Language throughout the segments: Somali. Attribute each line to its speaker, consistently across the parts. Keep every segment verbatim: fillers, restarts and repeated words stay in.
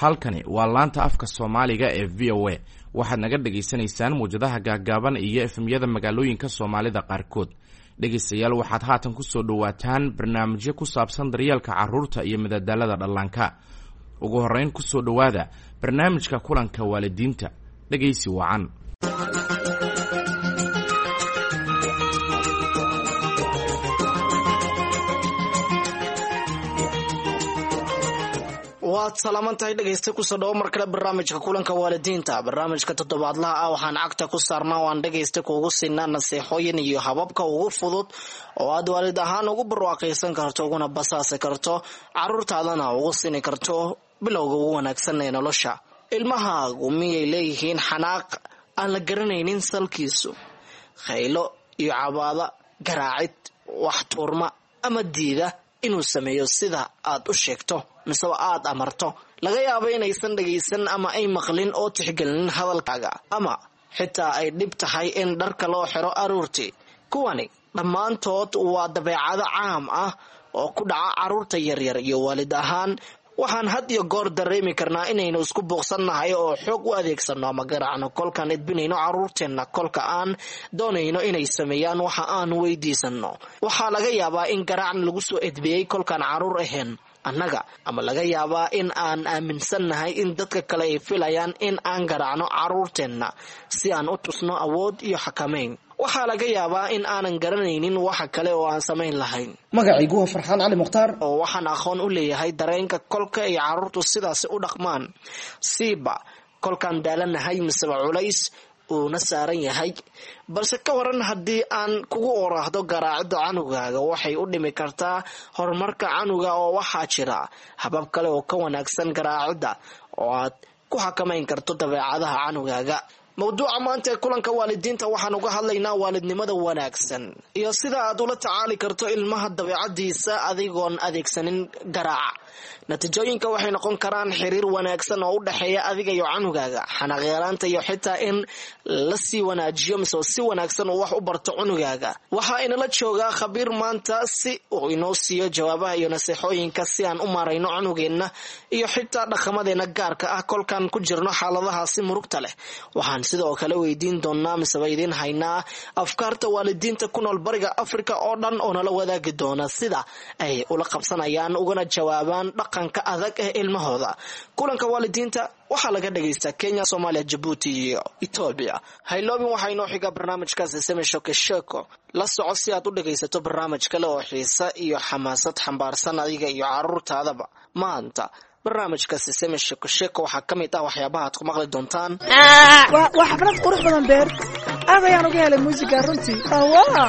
Speaker 1: halkani waa laanta afka Soomaaliga ee V O A waxaad naga dhageysanaysaan muujadaha gaagaaban iyo efemyada magaalooyinka Soomaalida qaarkood. dhegeystayaal waxaad haatan ku soo dhawaataan barnaamijyo ku saabsan daryeelka carruurta iyo madadaalada dhallaanka. ugu horeyn ku soo dhawaada barnaamijka kulanka waalidiinta. dhegeysi wacan.
Speaker 2: waad salaamantahay dhegeysta ku soo dhawo mar kale barnaamijka kulanka waalidiinta. barnaamijka toddobaadlaha ah waxaan cagta ku saarnaa waan dhegeysta kuugu siinaa naseexooyin iyo hababka ugu fudud oo aad waalid ahaan ugu barwaaqaysan karto uguna basaasi karto carruurtaadana ugu sini karto bilowga ugu wanaagsan ee nolosha. ilmahaagu miyay leeyihiin xanaaq aan la garanaynin salkiisu, khaylo iyo cabaada, garaacid, wax tuurma ama diida inuu sameeyo sida aad u sheegto mise aad amarto? laga yaabo inaysan dhageysan ama ay maqlin oo tixgelin hadalkaaga, ama xitaa ay dhib tahay in dharka loo xiro aruurtii. kuwani dhammaantood waa dabeecado caam ah oo ku dhaca carruurta yaryar, iyo waalid ahaan waxaan had iyo goor dareemi karnaa inaynu isku buuqsannahay oo xoog u adeegsano ama garaacno kolkaan edbinayno carruurteenna kolka aan doonayno inay sameeyaan waxa aan weydiisano. waxaa laga yaabaa in garaacna lagu soo edbiyey kolkaan carruur ahayn annaga, ama laga yaabaa in aan aaminsannahay in dadka kale ay filayaan in aan garaacno carruurteenna si aan u tusno awood iyo xakamayn. waxaa laga yaabaa in aanan garanaynin waxa kale oo aan samayn lahayn.
Speaker 3: magacaygu waa Farxaan Cali Mukhtaar
Speaker 2: oo waxaan aqoon u leeyahay dareenka kolka ay carruurtu sidaas u dhaqmaan, siiba kolkaan daalanahay mise culays uuna saaran yahay. balse ka waran haddii aan kugu oraahdo garaacida canugaaga waxay u dhimi kartaa horumarka canuga, oo waxaa jira habab kale oo ka wanaagsan garaacida oo aad ku xakamayn karto dabeecadaha canugaaga. mawduuca maanta ee kulanka waalidiinta waxaan uga hadlaynaa waalidnimada wanaagsan iyo sida aad ula tacaali karto ilmaha dabeecadiisa adigoon adeegsanin garaac. natiijooyinka waxay noqon karaan xiriir wanaagsan oo u dhexeeya adiga iyo canugaaga, xanaaqyaraanta iyo xitaa in la sii wanaajiyo mise si wanaagsan uu wax u barto cunugaaga. waxaa inala joogaa khabiir maanta si uu inoo siiyo jawaabaha iyo naseexooyinka si aan u maarayno cunugeenna iyo xitaa dhaqamadeena gaarka ah kolkaan ku jirno xaaladahaasi murugta leh. waxaan sidoo kale weydiin doonaa miseba idiin haynaa afkaarta waalidiinta ku nool bariga Afrika oo dhan oo nala wadaagi doona sida ay ula qabsanayaan ugana jawaabaan dhaqanka adag ee ilmahooda. kulanka waalidiinta waxaa laga dhageystaa Kenya, Soomaaliya, Djibouti iyo Ethiopia. hayloobin waxaa inoo xiga barnaamijkaasi Sema Shoke Sheko. la soco si aad u dhageysato barnaamij kale oo xiisa iyo xamaasad xambaarsan adiga iyo carruurtaadaba. maanta barnaamijkaasi Sema Shoke Sheko waxaa ka mid ah waxyaabaha aad ku maqli doontaan.
Speaker 4: waa xaflad qurux badan beer aad ayaan uga helay muusiga runtii. awaa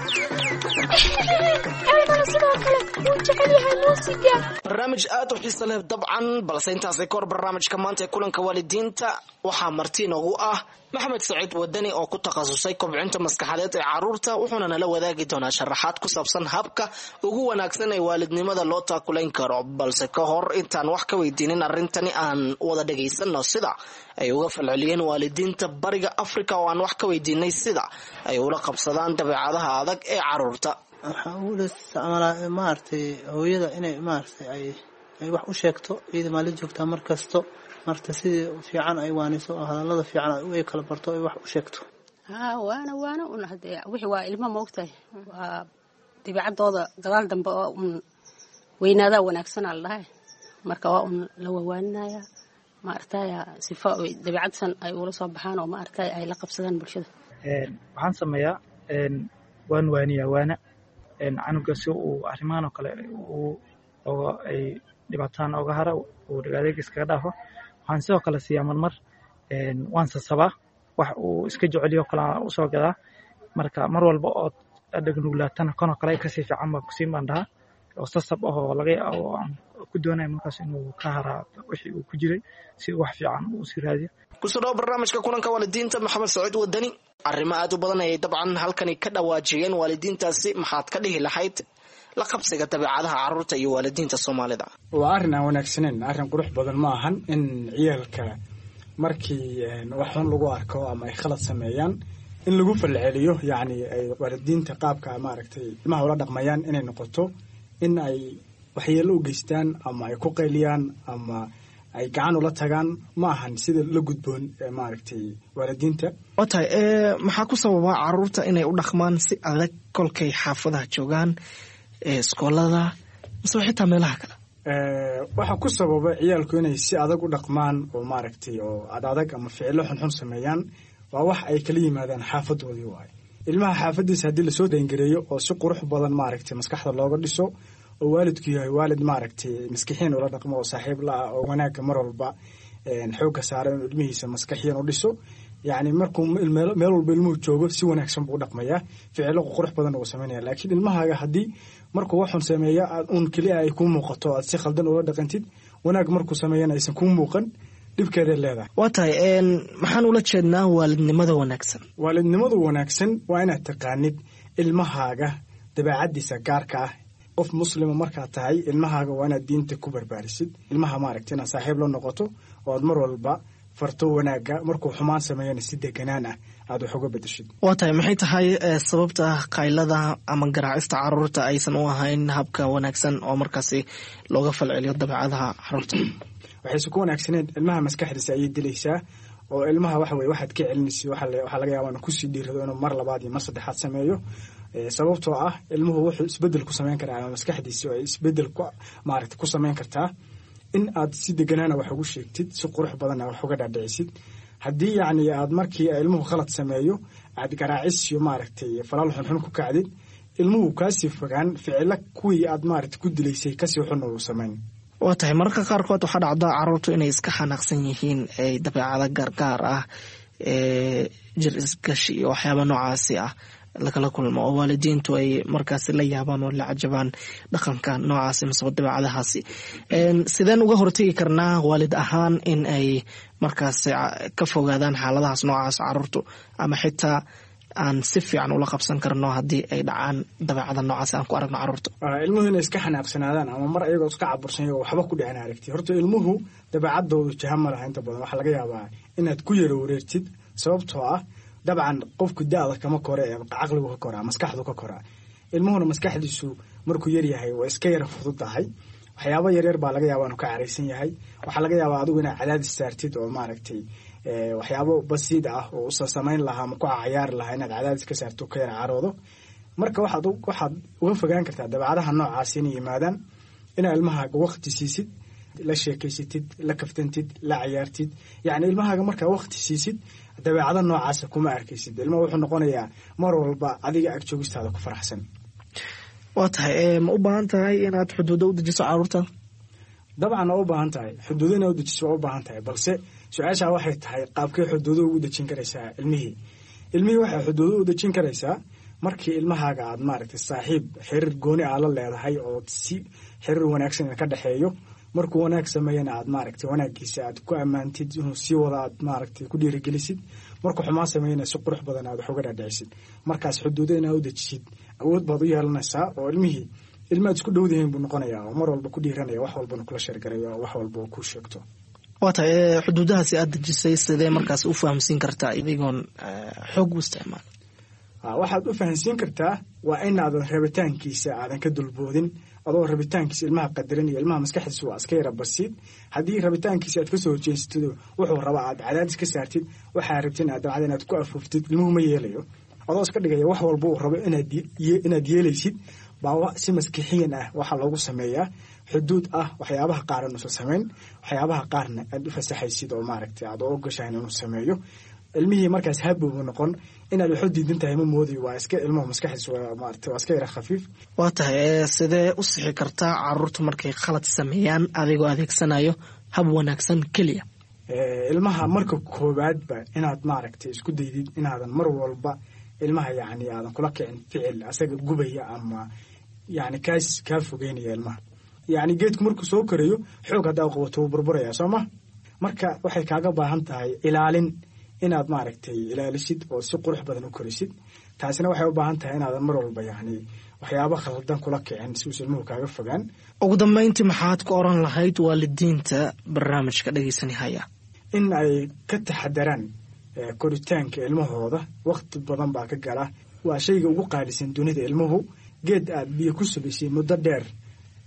Speaker 5: أنا sidoo kale wuu jecel yahay muusiga.
Speaker 2: barnaamij aad u xiiso leh dabcan, balse intaasay ka hor barnaamijka maanta ee kulanka waalidiinta waxaa marti inoogu ah Maxamed Saciid Wadani oo ku takhasusay kobcinta maskaxeed ee carruurta, wuxuuna nala wadaagi doonaa sharaxaad ku saabsan habka ugu wanaagsan ee waalidnimada loo taakulayn karo. balse ka hor intaan wax ka weydiinin arrintani aan wada dhageysano sida ay uga falceliyeen waalidiinta bariga Afrika oo aan wax ka weydiinay sida ay ula qabsadaan dabeecadaha adag ee carruurta.
Speaker 3: waxaa ugu isticmaalaa maartay hooyada inay maartay ay ay wax u sheegto iyada maalin joogta mar kasto marta si fiican ay waaniso hadalada fiican ay kala barto ay wax u sheegto.
Speaker 6: ha waana waana una hadee wixii waa ilmo ma ogtahay, waa dabeecadooda gadaal dambe oo un weynaada wanaagsan aan lahayn, marka waa un la wawaanaya ma artay sifa dabeecadsan ay ula soo baxaan oo ma artay ay la qabsadaan bulshada.
Speaker 7: een waxaan sameeyaa een waan waaniyaa waana een canuga si uu arrimahan oo kale uu oo ay dhibaataan uga haro uu dhagaadeeg iskaga dhaafo. waxaan sidoo kale siiyaa marmar een waan sasabaa wax uu iska jeceliyo kala u soo gadaa, marka mar walba oo dhagnuulaatana kana kale ka sii fiican ma ku sii mandhaa oo sasab oo laga yaabo ku doonay markaas inuu ka haro wixii uu ku jiray si wax fiican uu si raadiyo.
Speaker 2: ku soo dhaw barnaamijka kulanka waalidiinta Maxamed Saciid Wadani. arrimo aad u badan ay dabcan halkani ka dhawaajiyeen waalidiintaasi, maxaad ka dhihi lahayd la qabsiga dabeecadaha carruurta iyo waalidiinta Soomaalida?
Speaker 8: waa arrin aan wanaagsaneyn, arrin qurux badan ma ahan in ciyaalka markii wax xun lagu arko ama ay khalad sameeyaan in lagu falceliyo, yacni ay waalidiinta qaabka maaragtay ilmaha ula dhaqmayaan inay noqoto in ay waxyeello u geystaan ama ay ku qayliyaan ama ay gacan ula tagaan ma ahan sida la gudboon maaragtay waalidiinta.
Speaker 2: oo tahay ee maxaa ku sababa caruurta inay u dhaqmaan si adag kolkay xaafadaha joogaan ee iskoolada mise xitaa meelaha kale?
Speaker 8: waxaa ku sababa ciyaalku inay si adag u dhaqmaan oo maaragtay oo adadag ama ficilo xunxun sameeyaan waa wax ay kala yimaadaan xaafadoodii waaye. ilmaha xaafadiisa haddii lasoo dayngareeyo oo si qurux badan maaragtay maskaxda looga dhiso oo waalidku yahay waalid maaragtay maskixiin ula dhaqmo oo saaxiib la ah oo wanaagga mar walba xoogga saara inuu ilmihiisa maskaxiyan u dhiso, yacni markuu meel walba ilmuhu joogo si wanaagsan buu u dhaqmayaa, ficilo qurux badan uu samaynaya. laakiin ilmahaaga haddii markuu waxun sameeya aad uun keliya ay kuu muuqato aad si khaldan ula dhaqantid, wanaag markuu sameeyana aysan kuu muuqan, dhibkeeday leedahay.
Speaker 2: waa tahay maxaan ula jeednaa waalidnimada wanaagsan?
Speaker 8: waalidnimadu wanaagsan waa inaad taqaanid ilmahaaga dabeecadiisa gaarka ah. qof muslima markaad tahay ilmahaaga waa inaad diinta ku barbaarisid, ilmaha maaragtay inaad saaxiib la noqoto oo aad mar walba farto wanaagga, markuu xumaan sameeyana si deganaan ah aad wax uga bedeshid.
Speaker 2: waa tahay maxay tahay sababta qaylada ama garaacista caruurta aysan u ahayn habka wanaagsan oo markaasi looga falceliyo dabeecadaha caruurta?
Speaker 8: waxayse ku wanaagsaneed ilmaha maskaxdiisa ayay dilaysaa oo ilmaha waxa weye waxaad ka celinaysa waxaa laga yaaba inuu kusii dhiirado inuu mar labaad iyo mar saddexaad sameeyo, sababtoo ah ilmuhu wuxuu isbedel ku samayn karaa ama maskaxdiisa ay isbedel ku maaragtay ku samayn kartaa in aad si deganaana wax ugu sheegtid, si qurux badanna wax uga dhaadhicisid. haddii yacni aad markii ilmuhu khalad sameeyo aad garaacis iyo maaragtay falaal xunxun ku kacdid, ilmuhu kaasii fogaan ficilo kuwii aad maaragtay ku dilaysay kasii xun uu samayn.
Speaker 2: waa tahay mararka qaarkood waxaa dhacda caruurtu inay iska xanaaqsan yihiin ay dabeecado gaargaar ah ee jir isgashi iyo waxyaaba noocaasi ah lakala kulmo oo waalidiintu ay markaasi la yaabaan oo la cajabaan dhaqanka noocaasi mise dabeecadahaasi. sideen uga hortegi karnaa waalid ahaan in ay markaasi ka fogaadaan xaaladahaas noocaas caruurtu, ama xitaa aan si fiican ula qabsan karno haddii ay dhacaan dabeecada noocaas aan ku aragno caruurta?
Speaker 8: ilmuhu inay iska xanaaqsanaadaan ama mar ayagoo iska cabursan oo waxba ku dhicin aragti. horta ilmuhu dabeecadoodu jaha ma laha inta badan. waxaa laga yaabaa inaad ku yara wareertid, sababtoo ah dabcan qofku da-da kama kore ee caqligu ka koraa, maskaxdu ka koraa. ilmuhuna maskaxdiisu markuu yaryahay waa iska yara fududahay, waxyaabo yaryar baa laga yaabaa inuu ka caraysan yahay. waxaa laga yaabaa adigu inaad cadaadis saartid oo maaragtay waxyaabo basiid ah oo usa samayn lahaa ama ku cayaari lahaa inaad cadaadis ka saarto ka yara caroodo. marka waxaad waxaad uga fogaan kartaa dabeecadaha noocaasi inay yimaadaan inaad ilmahaaga waqti siisid, la sheekaysatid, la kaftantid, la cayaartid. yacni ilmahaaga markaa waqti siisid dabeecada noocaasa kuma arkaysid. ilmaha wuxuu noqonayaa mar walba adiga ag joogistaada ku faraxsan.
Speaker 2: waa tahay ma u baahan tahay inaad xuduudo u dejiso caruurta?
Speaker 8: dabcan waa u baahan tahay xuduudo inaad u dejiso waa u baahan tahay, balse su-aashaa waxay tahay qaabkee xuduudo ugu dejin karaysaa ilmihii. ilmihii waxay xuduudo u dejin karaysaa markii ilmahaaga aad maaragtay saaxiib xiriir gooni aa la leedahay oo si xiriir wanaagsan ka dhexeeyo. markuu wanaag sameeyana aad maaragtay wanaagiisa aad ku ammaantid inuu sii wada aad maaragtay ku dhiirigelisid. markuu xumaan sameeyana si qurux badan aad wax uga dhaadhicisid. markaas xuduudo inaad u dejisid awood baad u yeelanaysaa oo ilmihii ilmaad isku dhowdahiin buu noqonayaa oo mar walba ku dhiiranaya, wax walbana kula sheergarayo oo wax walba uu ku sheegto.
Speaker 2: waa tahay xuduudahaasi aad dejisay sidee markaas u fahamsiin kartaa idigoon xoog u isticmaal?
Speaker 8: waxaad u fahamsiin kartaa waa inaadan rabitaankiisa aadan ka dulboodin, adoo rabitaankiisa ilmaha qadarin iyo ilmaha maskaxdiisa waa iska yara basiid. haddii rabitaankiisa aad kasoo horjeestid wuxuu rabaa aad cadaadis ka saartid, waxaa rabtin aad dabcad inaad ku afuuftid, ilmuhu ma yeelayo. adoo iska dhigaya wax walba uu rabo inaad yeelaysid baa si maskixiyan ah waxaa loogu sameeyaa xuduud ah waxyaabaha qaar inuusan samayn, waxyaabaha qaarna aad u fasaxaysid oo maaragtay aad oo ogashahan inuu sameeyo. ilmihii markaas habi buu noqon. inaad waxu diidan tahay ma moodayo, waa iska ilmuhu maskaxdiisa waa maaragtay waa iska yara khafiif.
Speaker 2: waa tahay sidee u sixi kartaa caruurta markay khalad sameeyaan adigoo adeegsanayo hab wanaagsan keliya?
Speaker 8: ilmaha marka koowaadba inaad maaragtay isku daydid inaadan mar walba ilmaha yacni aadan kula kicin ficil asaga gubaya ama yacni kaas kaa fogeynaya ilmaha. yacni geedku markuu soo korayo xoog haddaa qabato wuu burburaya soo ma. marka waxay kaaga baahan tahay ilaalin inaad maaragtay ilaalisid oo si qurux badan u korisid. taasina waxay u baahan tahay inaadan mar walba yacni waxyaabo khaldan kula kicin si uusan ilmuhu kaaga fogaan.
Speaker 2: ugu dambeyntii maxaad ku oran lahayd waalidiinta barnaamijka dhegeysanihaya?
Speaker 8: in ay ka taxadaraan koritaanka ilmahooda. waqti badan baa ka gala, waa shayga ugu qaalisan dunida. ilmuhu geed aad biyo ku subaysay muddo dheer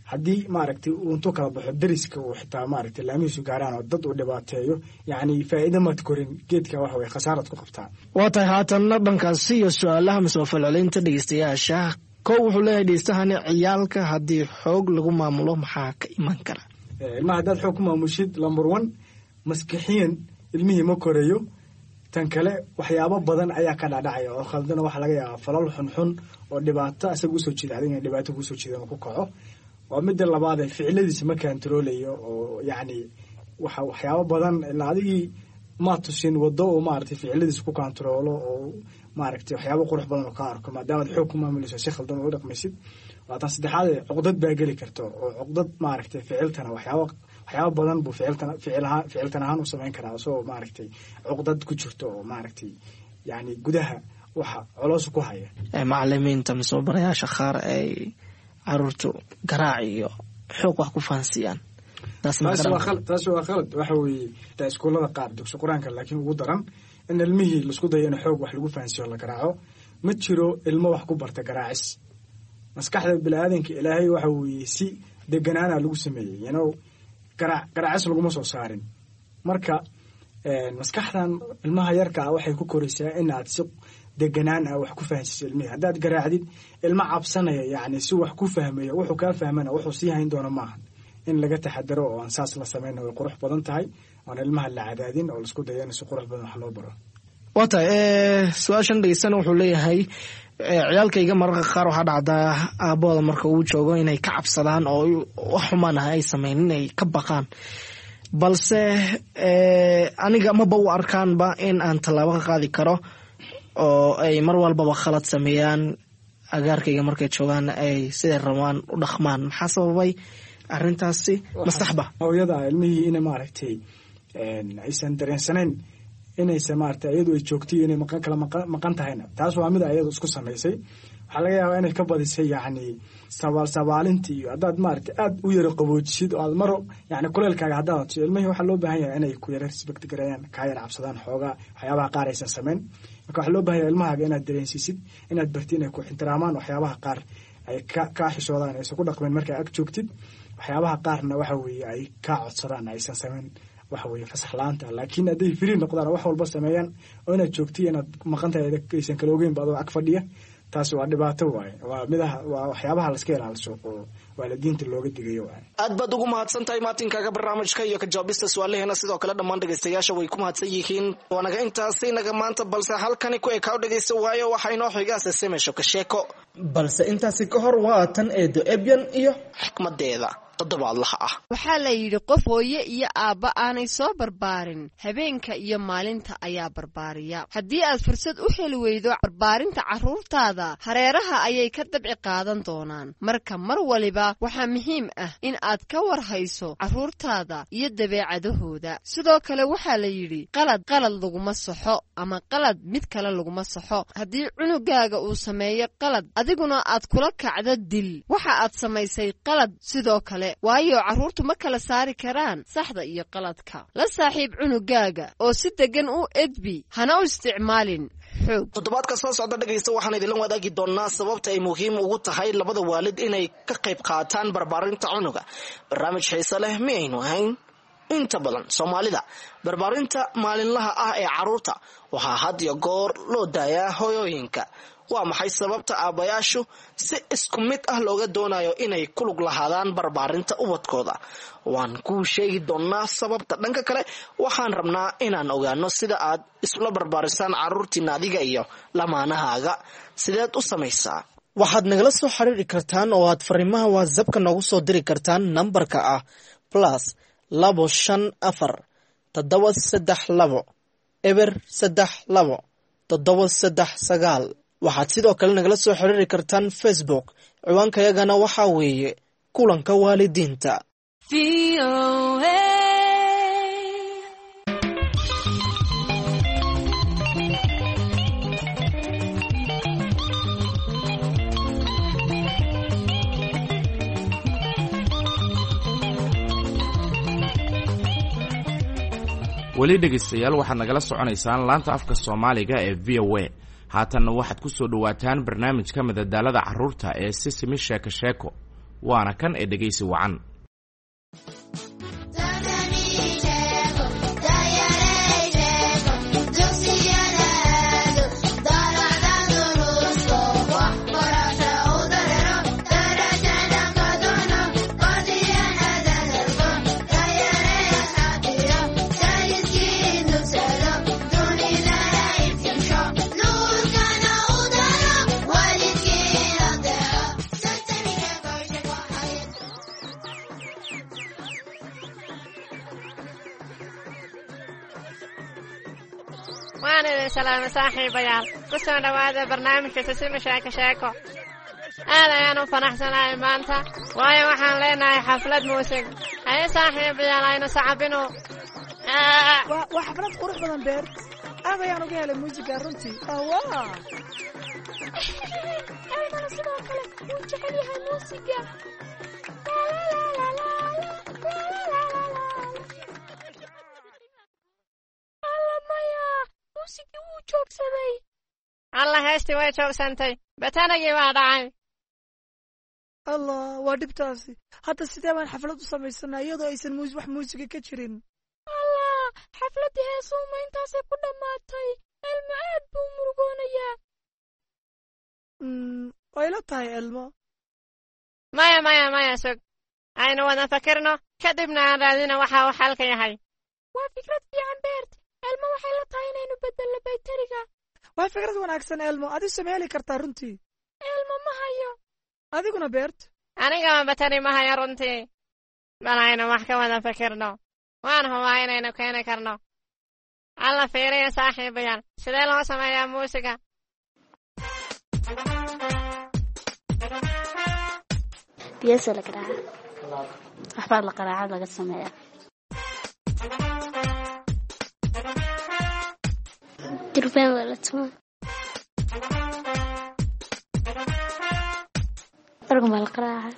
Speaker 8: haddii maaragtay uu intuu kala baxo dariska uu xitaa maaragtay laamihiisu gaaraan oo dad uu dhibaateeyo yacni faa'iido maad korin geedka waxa weye khasaarad ku qabtaa.
Speaker 2: waa tahay haatanna dhankaasi iyo su-aalaha mise falcelinta dhegeystayaasha. kow wuxuu leeyahay dhegeystahani ciyaalka haddii xoog lagu maamulo maxaa ka iman kara?
Speaker 8: ilmaha haddaad xoog ku maamushid lamber one maskixiyan ilmihii ma korayo. tan kale waxyaabo badan ayaa ka dhacdhacaya oo khaldana waxaa laga yaabaa falal xunxun oo dhibaato asaga usoo jeeda adigna dhibaato kusoo jeeda ku kaco. waa midda labaad ee ficiladiisa ma kantaroolayo oo yacni waxa waxyaabo badan ilaa adigii ma tusin wado oo maaragtay ficiladiisa ku kantaroolo oo maaragtay waxyaabo qurux badan oo ka arko maadaamaad xoog ku maamulayso si khaldan u dhaqmaysid. waa tan saddexaad cuqdad baa geli karta oo cuqdad maaragtay ficiltana waxyaabo waxyaabo badan buu ficiltana ficilha ficiltan ahaan u samayn karaa isagoo maaragtay cuqdad ku jirto oo maaragtay yacni gudaha waxa coloos ku haya.
Speaker 2: macalimiinta mise barayaasha qaar ay caruurtu garaac iyo xoog wax ku fahansiyaan taas
Speaker 8: waa khalad taas waa khalad waxa weeye taa iskuulada qaar dugsi quraanka laakiin ugu daran in ilmihii laisku dayo in xoog wax lagu fahansiyo la garaaco. ma jiro ilmo wax ku barta garaacis. maskaxda bini'aadanka ilaahay waxa weeye si deganaana lagu sameeyey you know garaac garaacis laguma soo saarin. marka maskaxdan ilmaha yarka ah waxay ku koraysaa inaad si deganaan ah wax ku fahansiiso ilmihii. haddaad garaacdid ilma cabsanaya yacni si wax ku fahmayo wuxuu kaa fahmana wuxuu sii hayn doona maaha. in laga taxadaro oo aan saas la samayna way qurux badan tahay oon ilmaha la cadaadin oo laisku dayo in si qurux badan wax loo baro.
Speaker 2: waa tahay su-aashan dhegeystana wuxuu leeyahay ciyaalkayga mararka qaar waxaa dhacdaa aabbooda marka uu joogo inay ka cabsadaan oo wax xumaan ah ay sameyn inay ka baqaan balse aniga maba u arkaanba in aan tallaabo ka qaadi karo oo ay mar walbaba khalad sameeyaan agaarkayga markay joogaan ay siday rabaan u dhaqmaan. maxaa sababay arrintaasi? mastaxba
Speaker 8: hooyada ilmihii ina maaragtay aysan dareensanayn inaysa maaragtay iyadu ay joogtay inay maqan kala maqan tahayna taas waa mid iyadu isku samaysay. waxaa laga yaabaa inay ka badisay yacni sabaal sabaalintii iyo haddaad maaragtay aad u yaro qaboojisid oo aad maro yacni kuleelkaaga haddaad hadso ilmihii waxaa loo baahan yahay inay ku yara respect gareeyaan kaa yara cabsadaan xoogaa waxyaabaha qaar aysan samayn. marka waxaa loo baahan yahay ilmahaaga inaad dareensiisid inaad barti inay ku ixtiraamaan waxyaabaha qaar ay ka kaa xishoodaan aysan ku dhaqmeen markaa ag joogtid. waxyaabaha qaarna waxa weeye ay kaa codsadaan aysan samayn waxa weeye fasax la-aanta. laakiin hadday firiin noqdaan wax walba sameeyaan oo inaad joogtiy inaad maqan tahay aysan kala ogeyn ba adoo ag fadhiya taasi waa dhibaato waaye. waa midaha waa waxyaabaha laska ilaaliso oo waalidiinta looga digayo waaye.
Speaker 2: aad baad ugu mahadsan tahay maatinkaaga barnaamijka iyo ka jawaabista su-aalaheena. sidoo kale dhammaan dhegeystayaasha way ku mahadsan yihiin. waanaga intaasi naga maanta balse halkani ku ekaa dhegeysta waayo waxaa inoo xigaasa semesho ka sheeko balse intaasi ka hor waa tan eedo ebyan iyo xikmadeeda toddobaadlaha ah.
Speaker 9: waxaa la yidhi qof hooye iyo aabba aanay soo barbaarin habeenka iyo maalinta ayaa barbaariya. haddii aad fursad u heli weydo barbaarinta carruurtaada hareeraha ayay ka dabci qaadan doonaan. marka mar waliba waxaa muhiim ah in aad ka war hayso carruurtaada iyo dabeecadahooda. sidoo kale waxaa la yidhi qalad qalad laguma saxo ama qalad mid kale laguma saxo. haddii cunugaaga uu sameeyo qalad adiguna aad kula kacdo dil waxa aad samaysay qalad. sidoo kale waayo carruurtu ma kala saari karaan saxda iyo qaladka. la saaxiib cunugaaga oo si degan u edbi hana u isticmaalin xoog.
Speaker 2: toddobaadka soo socda dhegaysta waxaan idinla wadaagi doonaa sababta ay muhiim ugu tahay labada waalid inay ka qayb qaataan barbaarinta cunuga. barnaamij xiise leh miyaynu ahayn? inta badan soomaalida barbaarinta maalinlaha ah ee carruurta waxaa had iyo goor loo daayaa hooyooyinka. waa maxay sababta aabbayaashu si isku mid ah looga doonayo inay ku lug lahaadaan barbaarinta ubadkooda? waan kuu sheegi doonaa sababta. dhanka kale waxaan rabnaa inaan ogaano sida aad isula barbaarisaan carruurtiina adiga iyo lamaanahaaga. sideed u samaysaa? waxaad nagala soo xiriiri kartaan oo aad fariimaha whatsappka noogu soo diri kartaan nambarka ah plus labo shan afar toddoba saddex labo eber saddex labo toddoba saddex sagaal. waxaad sidoo kale nagala soo xiriiri kartaan facebook. ciwaankayagana waxaa weeye kulanka waalidiinta.
Speaker 1: weli dhegaystayaal waxaad nagala soconaysaan laanta afka soomaaliga ee v o a. haatanna waxaad ku soo dhowaataan barnaamijka madadaalada carruurta ee sisimi sheeko sheeko waana kan ee dhegaysi wacan.
Speaker 10: سلام صاحبيال كسر هذا برنامج تسمى شاكا شاكو أنا أنا فرحتنا إيمانتا ويا وحن لنا حفلة موسيقى أي صاحبيال أنا صعبينه
Speaker 4: آه وحفلة قرب بدن بير أنا يا نوجه الموسيقى رنتي أوه
Speaker 5: أنا سمعت كلام وجعلي هالموسيقى لا لا لا لا موسيقى وجوك سمي
Speaker 10: الله هستي وجوك سنتي بتانجي ما دعي
Speaker 4: الله ودبتاسي حتى سيدان حفلة سميسنا يدو أيسن موز وح موسيقى كتيرين
Speaker 5: الله حفلة هاسو ما انتاسي كنا ماتي المعاد بومرغونيا
Speaker 4: امم ويلا تاي إلما
Speaker 10: مايا مايا مايا سوق أين وانا فكرنا كدبنا عن رادينا وحا وحالك يا هاي
Speaker 5: وفكرة في عن بيرت إلما waxay la tahay inaynu beddelno baytariga
Speaker 4: waa fikrad wanaagsan Elmo adi sameeli kartaa runtii
Speaker 5: Elmo ma hayo
Speaker 4: adiguna beert
Speaker 10: aniga ma batari ma hayo runtii balayna wax ka wada fikirno waan hubaa inaynu keeni karno alla fiiriya saaxiibayaal sidee loo sameeyaa muusiga
Speaker 6: biyasa la qaraaca waxbaa la qaraaca laga sameeyaa دربان ولا تون رقم القراءة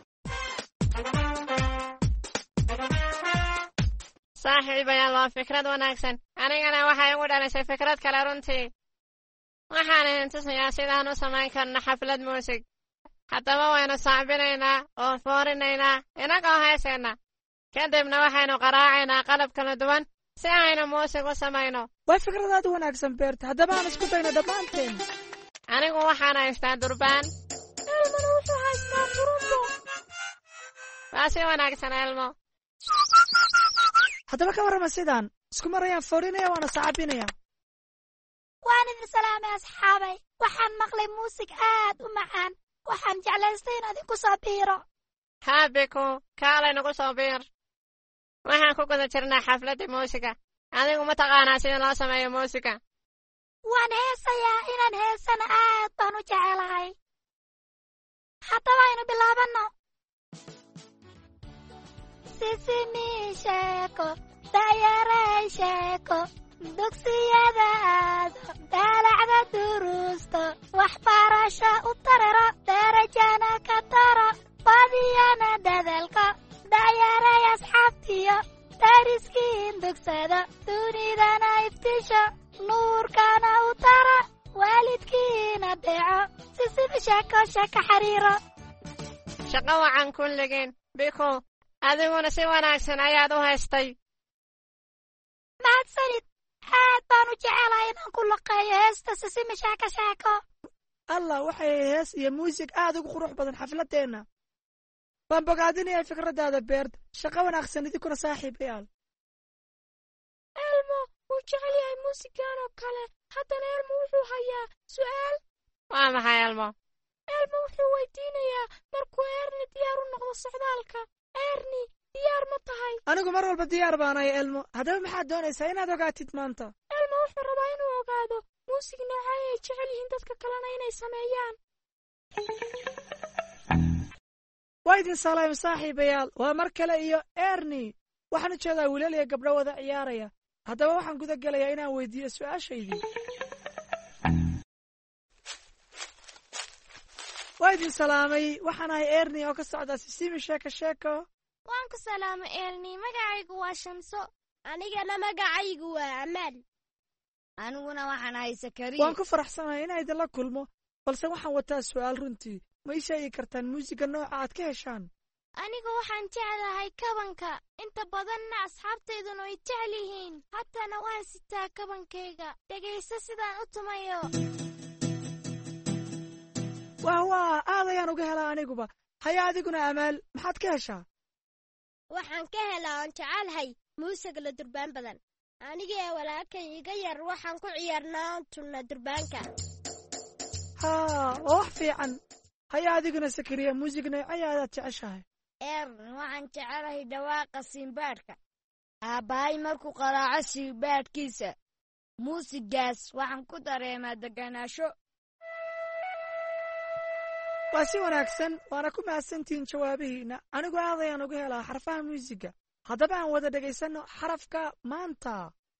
Speaker 10: صاحبي يلا فكرة وناكسن أنا أنا وحي أقول أنا سي فكرة كلا رنتي وحانا انت سياسيدا نسمعين كرنا حفلة موسيق حتى ما وينو صعبينينا وفورينينا إنك وهيسينا كدبنا وحينو قراعينا قلب كلا دوان si ayna muusiga u samayno
Speaker 4: waa fikradaad wanaagsan beerta haddaba aan isku dayno dhammaanteen
Speaker 10: anigu waxaan haystaa durbaan
Speaker 5: elmona wuxuu haystaa furumbo
Speaker 10: waa si wanaagsan elmo
Speaker 4: haddaba ka warrama sidaan isku marayaan foorinaya waana sacabinaya
Speaker 5: waan idin salaamay asxaabay waxaan maqlay muusig aad u macaan waxaan jeclaystay in idinku soo biiro
Speaker 10: haabiku kaalay nagu soo biir waxaan ku guda jirnaa xafladda muusiga adigu ma taqaanaa sida loo sameeyo muusiga
Speaker 5: waan heesayaa inaan heesana aad baan u jecelahay haddaba aynu bilaabanno sisimi sheeko dayarey sheeko dugsiyada aado daalacda duruusto waxbarasho u tariro darajana ka taro badiyana dadalka dayarey asxaabtiyo dariskiin dugsada dunidana iftisho nuurkana u tara waalidkiina deeco sisimi sheeko sheeko xariiro
Speaker 10: shaqo wacan kulligeen biko adiguna si wanaagsan ayaad u haystay
Speaker 5: mahadsanid aad baan u jecelahay inaan ku laqeeyo heesta sisimi sheeko sheeko
Speaker 4: allah waxay hees iyo muusig aad ugu qurux badan xafladeenna waan bogaadinayaa fikraddaada beerta shaqo wanaagsan idinkuna saaxiibayaal
Speaker 5: elmo wuu jecel yahay muusigan oo kale haddana elmo wuxuu hayaa su'aal
Speaker 10: waa maxay elmo
Speaker 5: elmo wuxuu weydiinayaa markuu erni diyaar u noqdo socdaalka erni diyaar ma tahay
Speaker 4: anigu mar walba diyaar baanahay elmo haddaba maxaad doonaysaa inaad ogaatid maanta
Speaker 5: elmo wuxuu rabaa inuu ogaado muusig noocay ay jecel yihiin dadka kalena inay sameeyaan
Speaker 4: waa idin salaam saaxiibayaal waa mar kale iyo erni waxaan u jeedaa wiilal iyo gabdho wada ciyaaraya haddaba waxaan guda gelayaa inaan weydiiyo su'aashaydii waa idin salaamay waxaan ahay erni oo ka socda sisimi sheeko sheeko
Speaker 5: waan ku salaamay erni magacaygu waa shamso anigana magacaygu waa amaan
Speaker 11: aniguna waxaan ahay sakariya
Speaker 4: waan ku faraxsanahay inaan idinla kulmo balse waxaan wataa su'aal runtii ma ii sheegi kartaan muusiga nooca aad ka heshaan?
Speaker 5: anigu waxaan jeclahay kabanka, inta badanna asxaabtayduna way jecel yihiin. haddana waan sitaa kabankayga, dhegayso sidaan u tumayo.
Speaker 4: wah waa aad ayaan uga helaa aniguba. haya adiguna Amaal, maxaad ka heshaa?
Speaker 5: waxaan ka helaa oon jecelahay muusiga la durbaan badan. anigii walaalkay iga yar waxaan ku ciyaarnaa tunna durbaanka.
Speaker 4: haa waa wax fiican. haya adiguna Sakariya, muusig noocee ayaad jeceshahay?
Speaker 5: eer waxaan jecelahay dhawaaqa siinbaadhka. aabbahay markuu qaraaco siinbaadhkiisa, muusigaas waxaan ku dareemaa deganaansho.
Speaker 4: waa si wanaagsan, waana ku mahadsantihiin jawaabihiinna. anigu aad ayaan uga helaa xarfaha muusiga. haddaba aan wada dhegaysanno xarafka maanta.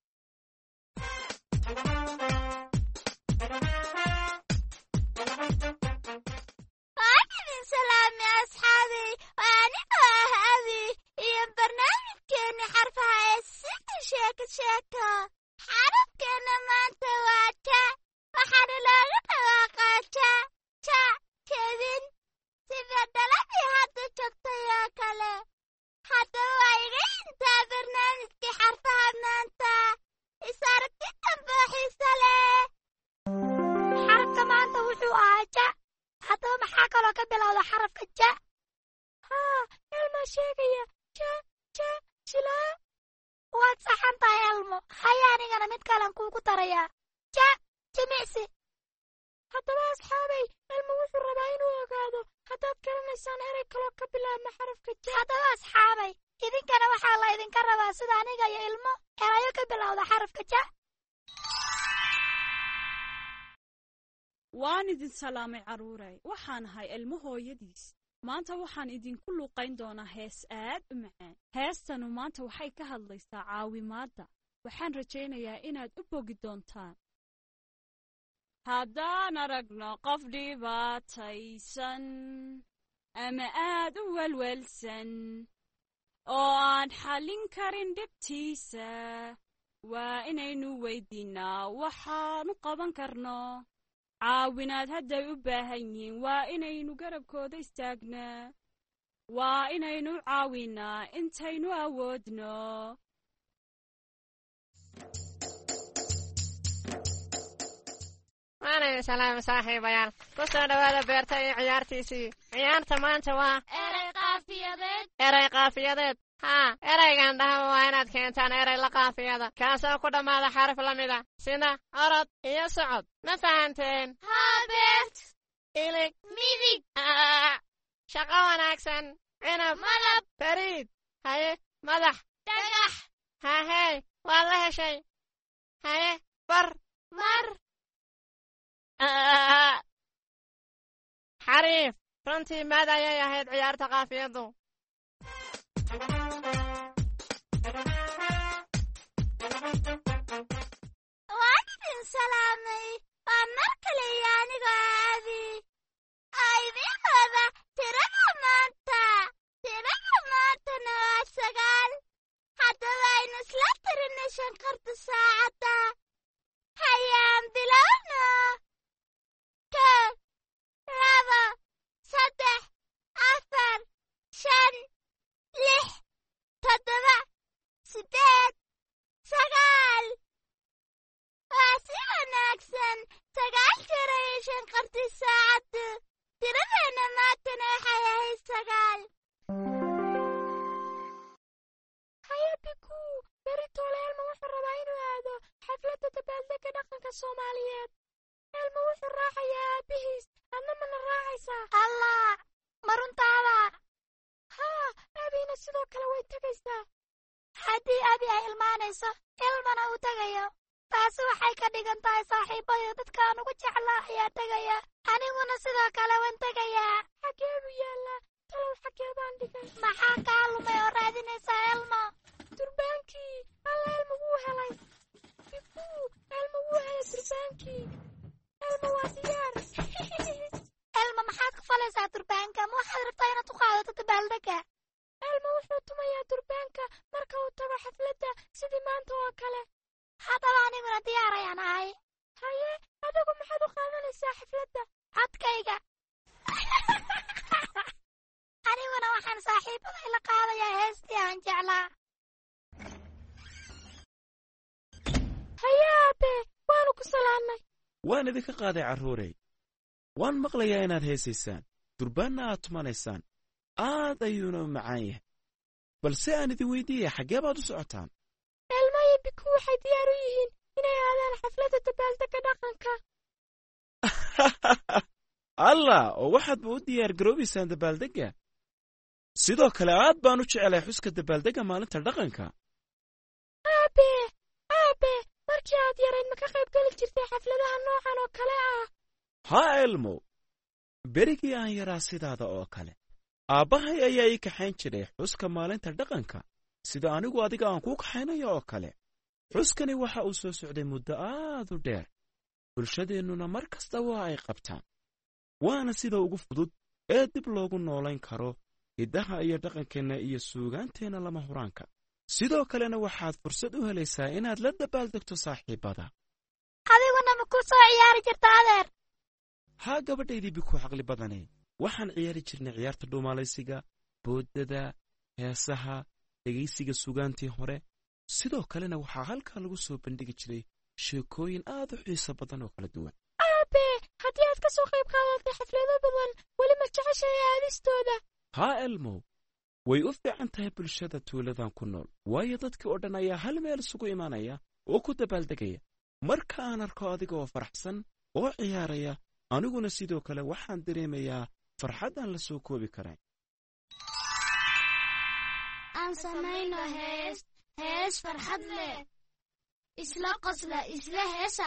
Speaker 5: waan idin salaamay asxaabay, waa anigoo ah Abi iyo barnaamijkeenna xarfaha ee sida sheeko sheeko. xarafkeenna maanta waa ja, waxaana looga dhawaaqaa ja ja jedin, sida dhaladii hadda joogtay oo kale. haddaba waa iga intaa barnaamijkii xarfaha maanta. is aragti dambe xiiso leh. xarafka maanta wuxuu ahaa ja. haddaba maxaa kaloo ka bilowda xarafka ja? haa elmo sheegaya ja ja jilaa. waad saxan tahay elmo. haya anigana mid kalen kuugu darayaa ja jimicsi. haddaba asxaabay, elmo wuxuu rabaa inuu ogaado haddaad garanaysaan erey kaloo ka bilaabma xarafka ja. haddaba asxaabay, idinkana waxaa la idinka rabaa sida aniga iyo ilmo erayo ka bilowda xarafka ja.
Speaker 11: waan idin salaamay carruuray, waxaan ahay ilmo hooyadiis. maanta waxaan idinku luuqayn doonaa hees aad u macaan. heestanu maanta waxay ka hadlaysaa caawimaadda. waxaan rajaynayaa inaad u bogi doontaan. haddaan aragno qof dhibaataysan ama aad u welwelsan oo aan xallin karin dhibtiisa, waa inaynu weydiinnaa waxaanu qaban karno. caawinaad hadday u baahan yihiin, waa inaynu garabkooda istaagnaa. waa inaynu caawinnaa intaynu awoodno.
Speaker 10: waanayna salaama saaxiibayaal, ku soo dhowaada beerta iyo ciyaartiisii. ciyaarta maanta waa
Speaker 5: erey qaafiyadeed.
Speaker 10: erey qaafiyadeed. haa ereygan dhahaba waa inaad keentaan erey la qaafiyada, kaasoo ku dhammaada xaraf la mida sida orod iyo socod. ma fahanteen?
Speaker 5: haa beert.
Speaker 10: ilig
Speaker 5: midig.
Speaker 10: shaqo wanaagsan. cinab
Speaker 5: malab.
Speaker 10: bariid. haye madax.
Speaker 5: dhagax.
Speaker 10: hahey waad la heshay. haye bar.
Speaker 5: mar.
Speaker 10: xariif. runtii maad ayay ahayd ciyaarta qaafiyaddu.
Speaker 5: waan idin salaamay, waa mar kale iyo anigoo Abi. idiin wada tirada maanta. tirada maantana waa sagaal. haddaba aynu isla tirinay shanqarta saacadda. hayaan bilowno. kow, laba, saddex, afar, shan, lix, toddoba, siddeed, sagaal. waa si wanaagsan. sagaal jeer ayay shanqartay saacaddu. tiradeenna maantana waxay ahayd sagaal. haya biku, beritoole elmo wuxuu rabaa inuu aado xafladda dabaaldegga dhaqanka Soomaaliyeed. elmo wuxuu raacayaa aabbihiis. adna mana raacaysaa? allah, ma runtaada? haa, aabina sidoo kale way tegaysaa. haddii abi ay ilmaanayso, ilmana uu tegayo, taasi waxay ka dhigan tahay saaxiibbada dadkaan ugu jeclaa ayaa tegaya. aniguna sidoo kale waan tegayaa. xaggee buu yaallaa? talow xaggee baan dhigay? maxaa kaa lumay oo raadinaysaa elmo? durbaankii. alla elmo wuu helay. biku, elmo wuu helay durbaankii. elmo waa diyaar. elmo maxaad ku falaysaa durbaanka? ma waxaad rabtaa inaad u qaadato dabaaldegga? elmo wuxuu tumayaa durbaanka marka uu tago xafladda sidii maanta oo kale. haddaba aniguna diyaar ayaan ahay. haye adigu maxaad u qaadanaysaa xafladda? codkayga. aniguna waxaan saaxiibaday la qaadayaa heestii aan jeclaa. hayaabe waanu ku salaamnay.
Speaker 12: waan idinka qaaday carruurey. waan maqlayaa inaad heesaysaan durbaanna aad tumanaysaan aad ayuuna u macaan yahay. balse aan idin weydiiyey xaggee baad u socotaan?
Speaker 5: elmaya biku waxay diyaar u yihiin inay aadaan xafladda dabaaldegga dhaqanka.
Speaker 12: allah oo waxaadba u diyaar garoobaysaan dabaaldegga. sidoo kale aad baan u jecelahay xuska dabaaldegga maalinta dhaqanka.
Speaker 5: aabe aabe markii aad yarayd ma ka qayb geli jirtay xafladaha noocan oo kale ah?
Speaker 12: haa elmo berigii aan yaraa sidaada oo kale aabbahay ayaa ii kaxayn jiray xuska maalinta dhaqanka sida anigu adiga aan kuu kaxaynayo oo kale. xuskani waxa uu soo socday muddo aad u dheer bulshadeennuna mar kasta waa ay qabtaan, waana sida ugu fudud ee dib loogu noolayn karo hiddaha iyo dhaqankeenna iyo suugaanteenna lama huraanka. sidoo kalena waxaad fursad u helaysaa inaad la dabaaldegto saaxiibbada.
Speaker 5: adiguna ma ku soo ciyaari jirta adeer?
Speaker 12: haa gabadhaydii biku caqli badane waxaan ciyaari jirnay ciyaarta dhuumaalaysiga, boodada, heesaha, dhegaysiga suugaantii hore. sidoo kalena waxaa halkaa lagu soo bandhigi jiray sheekooyin aad u xiiso badan oo kala duwan.
Speaker 5: aabe haddii aad ka soo qayb qaadatay xaflado badan weli ma jeceshahay aadistooda?
Speaker 12: haa elmow way u fiican tahay bulshada tuuladan ku nool, waayo dadkii oo dhan ayaa hal meel isugu imaanaya oo ku dabaaldegaya. marka aan arko adiga oo faraxsan oo ciyaaraya aniguna sidoo kale waxaan dareemayaa farxaddaan la soo koobi karayn.
Speaker 5: aan samayno hees hees farxad leh, isla qosla isla heesa,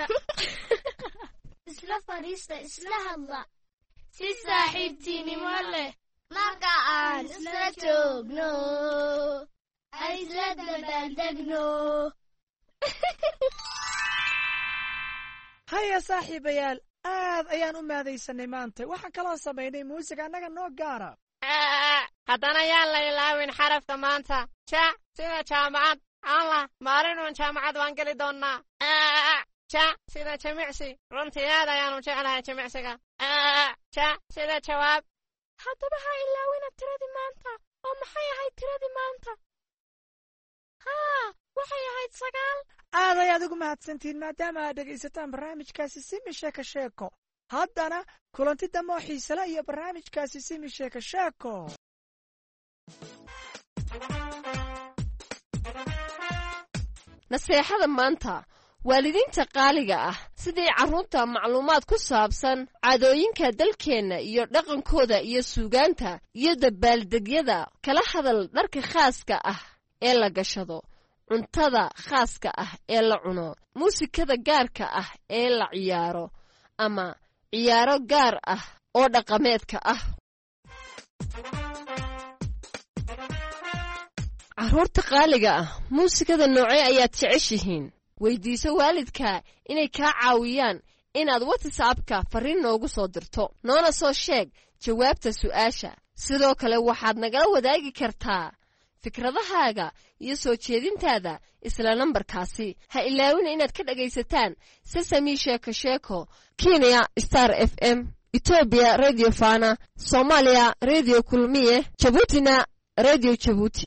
Speaker 5: isla fadhiista isla hadla, si saaxiibtinimo leh marka aan isla joogno aan isla dabaaldegno.
Speaker 4: haya saaxiibayaal aad ayaan u mahadaysanay maanta. waxaan kaloo samaynay muusig annaga noo gaara.
Speaker 10: haddana yaan la ilaawin xarafka maanta. ja sida jaamacad. allah maalinuun jaamacad waan geli doonnaa. ja sida jimicsi. runtii aad ayaanu jeclahay jimicsiga. ja sida jawaab.
Speaker 5: haddaba ha ilaawina tiradii maanta. oo maxay ahayd tiradii maanta? haa waxay ahayd sagaal.
Speaker 4: aad ayaad ugu mahadsantihiin maadaama aad dhegaysataan barnaamijkaasi simi sheeko sheeko. haddana kulanti dambe oo xiisale iyo barnaamijkaasi simi sheeko sheeko.
Speaker 9: naseexada maanta waalidiinta qaaliga ah sidii carruurta macluumaad ku saabsan caadooyinka dalkeenna iyo dhaqankooda iyo suugaanta iyo dabaaldegyada kala hadal dharka khaaska ah ee la gashado, cuntada khaaska ah ee la cuno, muusikada gaarka ah ee la ciyaaro ama ciyaaro gaar ah oo dhaqameedka ah. carruurta qaaliga ah muusikada noocee ayaad jeceshihiin? weydiiso waalidka inay kaa caawiyaan inaad whatsappka farriin noogu soo dirto, noona soo sheeg jawaabta su'aasha. sidoo kale waxaad nagala wadaagi kartaa fikradahaaga iyo soo jeedintaada isla nambarkaasi. ha ilaawina inaad ka dhegaysataan sesami sheeko sheeko, kenya star f m, etoobiya radio fana, soomaaliya radio kulmiye, jabuutina radio jabuuti.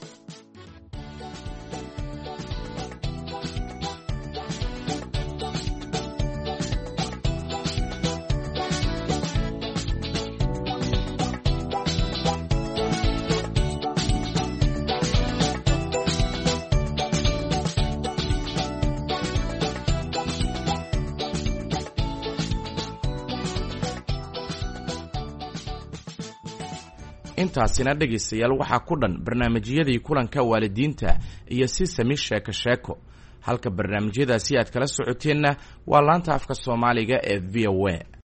Speaker 1: intaasina dhegaystayaal waxaa ku dhan barnaamijyadii kulanka waalidiinta iyo sisami sheeko sheeko. halka barnaamijyadaasi aad kala socoteenna waa laanta afka soomaaliga ee v o a.